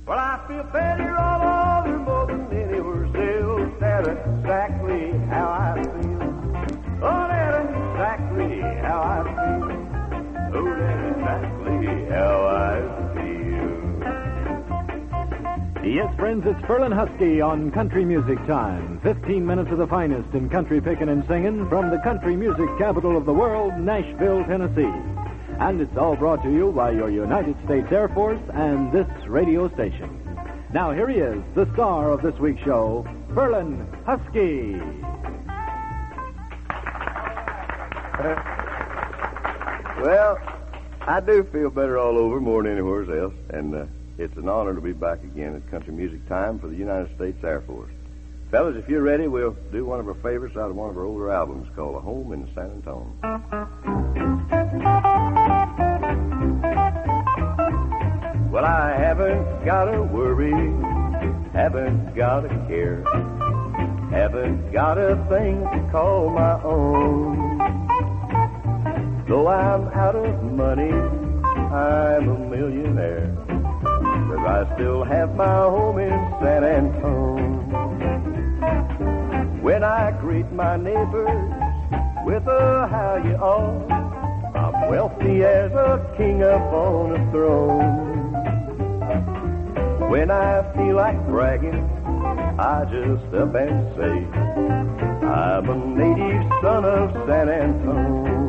Well, I feel better all over more than anywhere else. That's exactly how I feel. Oh, that's exactly how I feel. Oh, that's exactly how I feel. Yes, friends, it's Ferlin Husky on Country Music Time. 15 minutes of the finest in country picking and singing from the country music capital of the world, Nashville, Tennessee. And it's all brought to you by your United States Air Force and this radio station. Now, here he is, the star of this week's show, Ferlin Husky. Well, I do feel better all over more than anywhere else, and it's an honor to be back again at Country Music Time for the United States Air Force. Fellas, if you're ready, we'll do one of our favorites out of one of our older albums called A Home in San Antonio. Well, I haven't got to worry, haven't got to care, haven't got a thing to call my own. Though I'm out of money, I'm a millionaire, 'cause I still have my home in San Antonio. When I greet my neighbors with a how you are, I'm wealthy as a king up on a throne. When I feel like bragging, I just up and say, I'm a native son of San Antonio.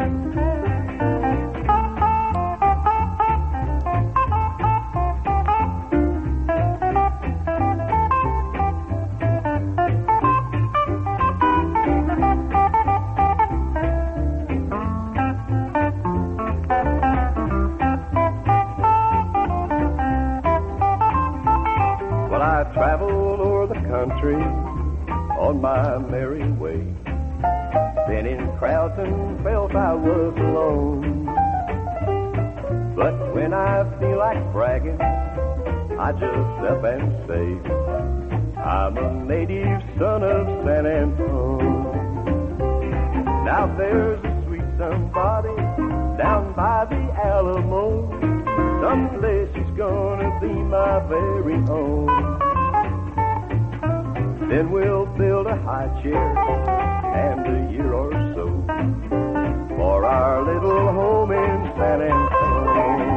Traveled o'er the country on my merry way. Then in crowds and felt I was alone. But when I feel like bragging, I just up and say, I'm a native son of San Antonio. Now there's a sweet somebody down by the Alamo. Someday she's gonna be my very own. Then we'll build a high chair and a year or so for our little home in San Antonio.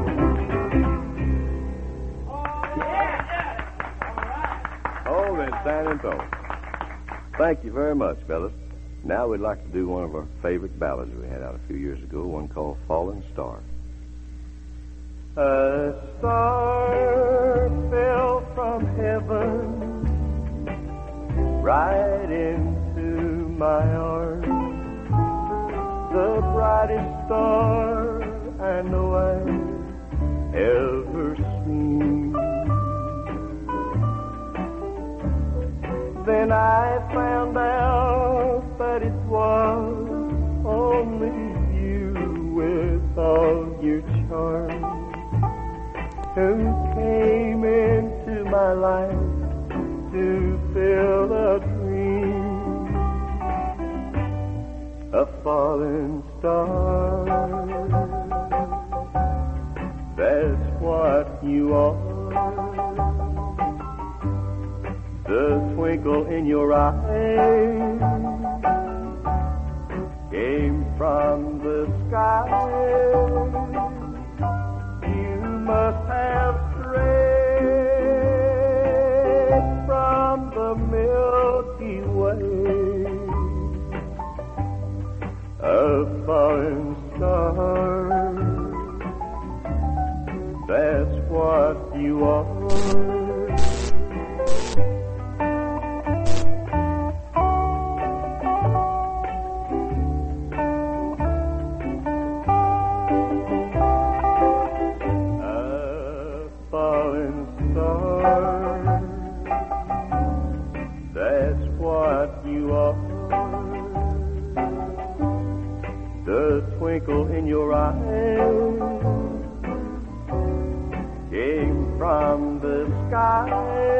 Home in San Antonio. Thank you very much, fellas. Now we'd like to do one of our favorite ballads we had out a few years ago, one called Fallen Star. A star fell from heaven right into my arms, the brightest star I know I've ever seen. Then I found out that it was only you with all your charms who came into my life to fill a dream. A fallen star, that's what you are. The twinkle in your eyes came from the sky. You must have strayed from the Milky Way. A fallen star, that's what you are. The twinkle in your eyes came from the sky.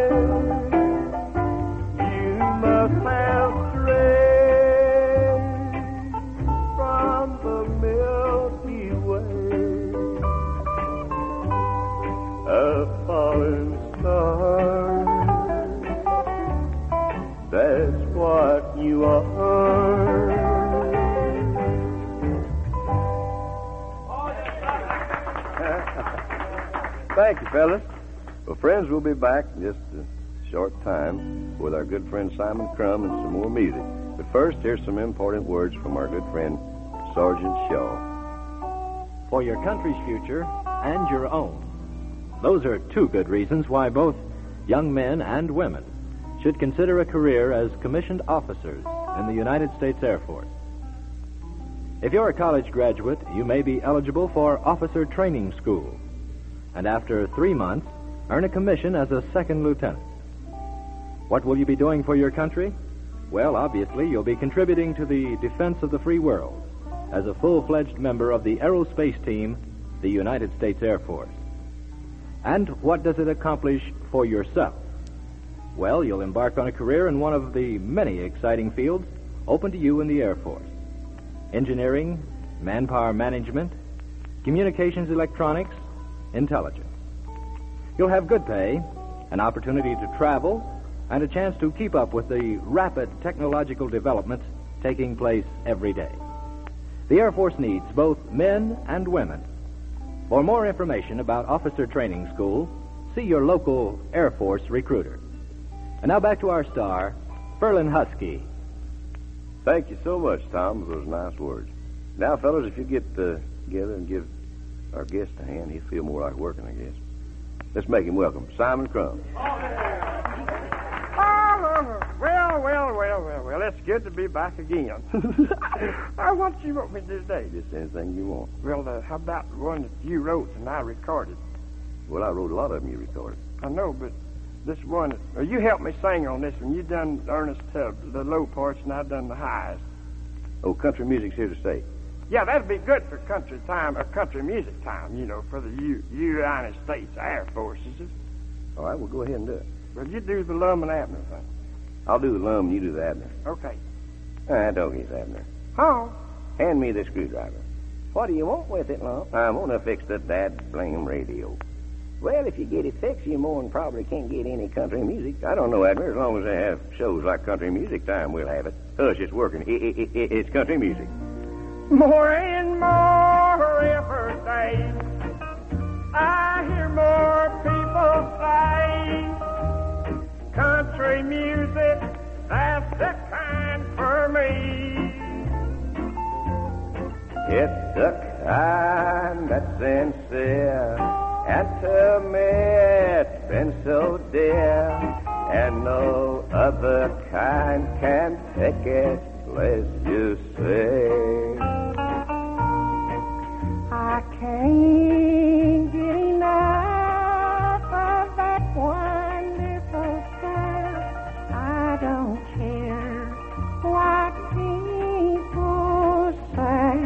You must have strayed from the Milky Way. A falling star. That's what you are. Thank you, fellas. Well, friends, we'll be back in just a short time with our good friend Simon Crumb and some more music. But first, here's some important words from our good friend Sergeant Shaw. For your country's future and your own. Those are two good reasons why both young men and women should consider a career as commissioned officers in the United States Air Force. If you're a college graduate, you may be eligible for officer training school, and after 3 months, earn a commission as a second lieutenant. What will you be doing for your country? Well, obviously, you'll be contributing to the defense of the free world as a full-fledged member of the aerospace team, the United States Air Force. And what does it accomplish for yourself? Well, you'll embark on a career in one of the many exciting fields open to you in the Air Force. Engineering, manpower management, communications electronics, intelligence. You'll have good pay, an opportunity to travel, and a chance to keep up with the rapid technological developments taking place every day. The Air Force needs both men and women. For more information about Officer Training School, see your local Air Force recruiter. And now back to our star, Ferlin Husky. Thank you so much, Tom, for those nice words. Now, fellas, if you get together and give our guest a hand, he'll feel more like working, I guess. Let's make him welcome. Simon Crumb. Well, it's good to be back again. What you want me to do today? Just anything you want. Well, how about the one that you wrote and I recorded? Well, I wrote a lot of them you recorded. I know, but this one, you helped me sing on this one. You done Ernest the low parts, and I done the highs. Oh, country music's here to stay. Yeah, that'd be good for country time, or country music time, for the United States Air Forces. All right, well, go ahead and do it. Well, you do the Lum and Abner thing. I'll do the Lum and you do the Abner. Okay. Don't get Abner. Oh. Hand me the screwdriver. What do you want with it, Lum? I'm going to fix the dad-blame radio. Well, if you get it fixed, you more than probably can't get any country music. I don't know, Abner. As long as they have shows like Country Music Time, we'll have it. Hush, it's working. It's country music. More and more every day, I hear more people say, country music, that's the kind for me. It's the kind that's sincere, and to me it's been so dear, and no other kind can take its place, you say. I can't get enough of that wonderful stuff. I don't care what people say.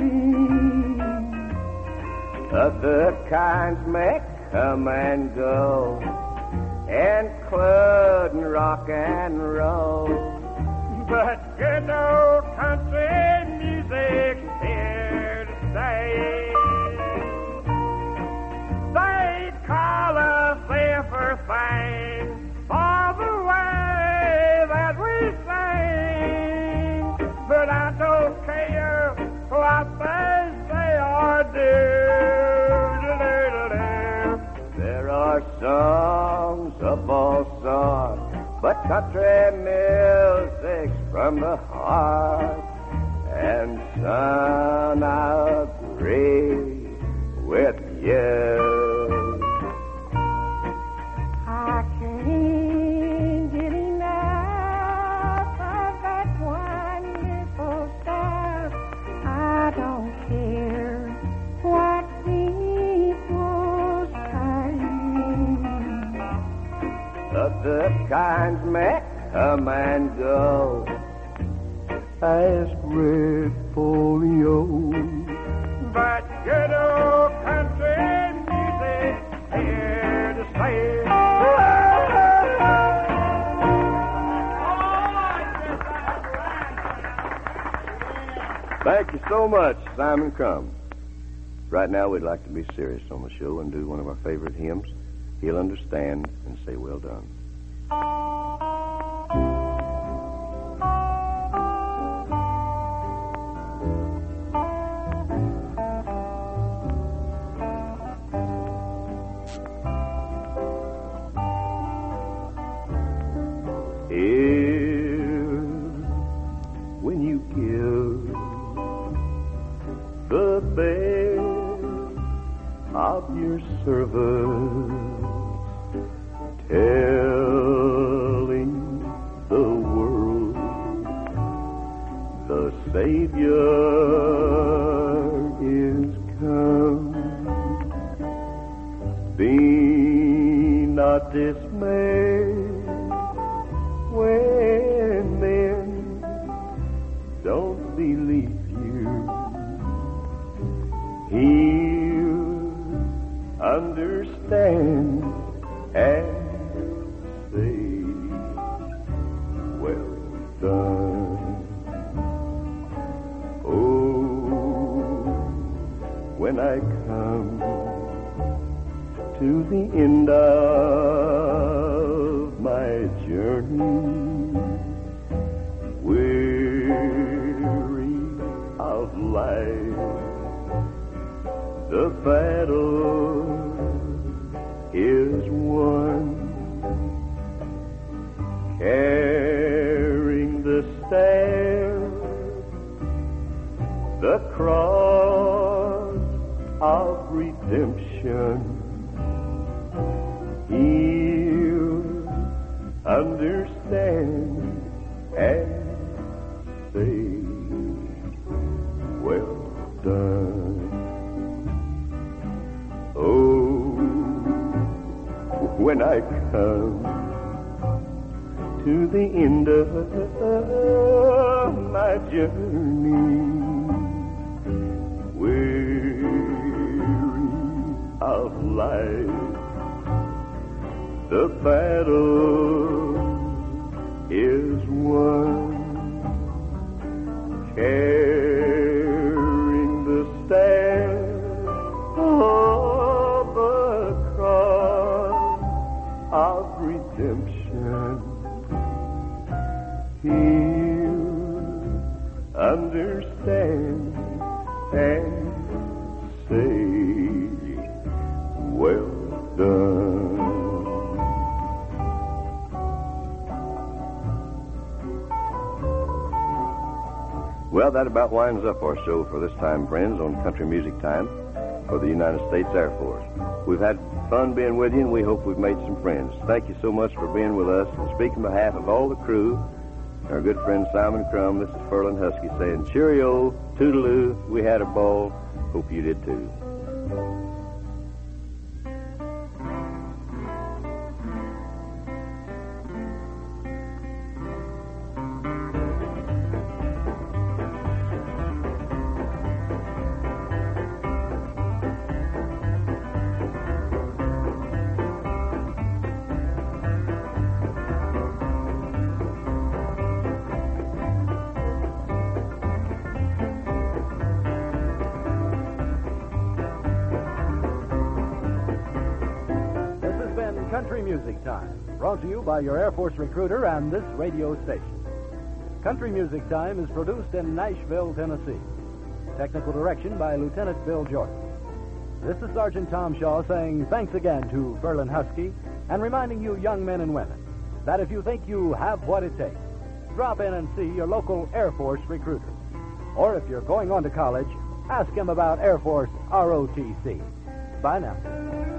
Other kinds may come and go, including rock and roll, but good old country music's here to stay. They call us everything for the way that we sing, but I don't care what they say or do. There are songs of all sorts, but country music's from the heart. And son, I agree with you. I can't get enough of that wonderful stuff. I don't care what people say. Other kinds may come and go, as red folio, but good old country music here to stay. Thank you so much, Simon Crumb. Right now, we'd like to be serious on the show and do one of our favorite hymns. he'll understand and say, well done. When you give the best of your service, telling the world the Savior is come, be not dismayed when men don't believe you. He'll understand and say, well done. Oh, when I come to the end of my journey, weary of life, the battle is won, carrying the staff, the cross of redemption. He'll understand and say, well done. Oh, when I come to the end of my journey, weary of life, the battle is won, carrying the staff of the cross of redemption. He'll understand and say, well done. Well, that about winds up our show for this time, friends, on Country Music Time for the United States Air Force. We've had fun being with you, and we hope we've made some friends. Thank you so much for being with us. And speaking on behalf of all the crew, our good friend Simon Crum, this is Furlan Husky saying cheerio, toodaloo, we had a ball. Hope you did too. Country Music Time, brought to you by your Air Force recruiter and this radio station. Country Music Time is produced in Nashville, Tennessee. Technical direction by Lieutenant Bill Jordan. This is Sergeant Tom Shaw saying thanks again to Furlan Husky and reminding you young men and women that if you think you have what it takes, drop in and see your local Air Force recruiter. Or if you're going on to college, ask him about Air Force ROTC. Bye now.